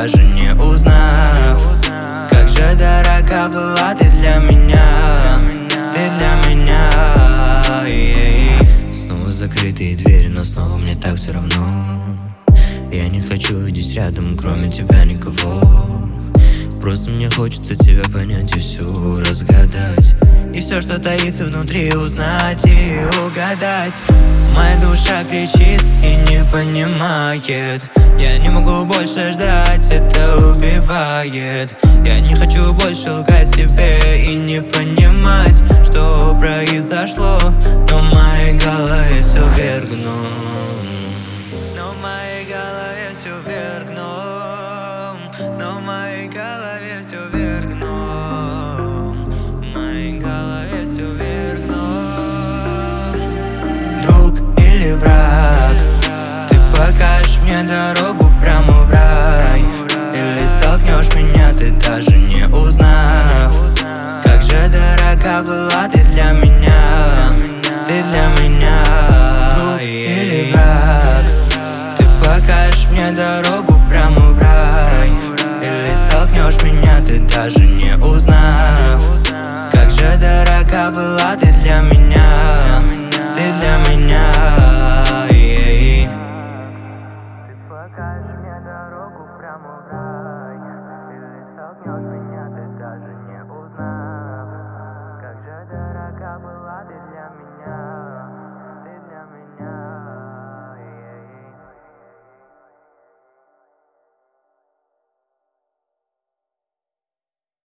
даже не узнав, как же дорога была ты для меня, ты для меня. Снова закрытые двери, но снова мне так все равно. Я не хочу видеть рядом, кроме тебя, никого. Просто мне хочется тебя понять и всю разгадать, и все, что таится внутри, узнать и угадать. Моя душа кричит и не понимает. Я не могу больше ждать, это убивает. Я не хочу больше лгать себе и не понимать, что произошло. Но в моей голове все вверх дном. Но в моей голове все вверх дном. Но в моей голове все вверх дном. В моей голове все вверх дном. Друг или враг, ты покажешь мне дорогу прямо в рай, или столкнешь меня, ты даже не узнав, как же дорога была ты для меня, ты для меня. Друг или враг, ты покажешь мне дорогу прямо в рай, или столкнешь меня, ты даже не узнав, как же дорога была ты для меня, ты для меня. Ты покажешь мне дорогу прямо в рай, или столкнешь меня.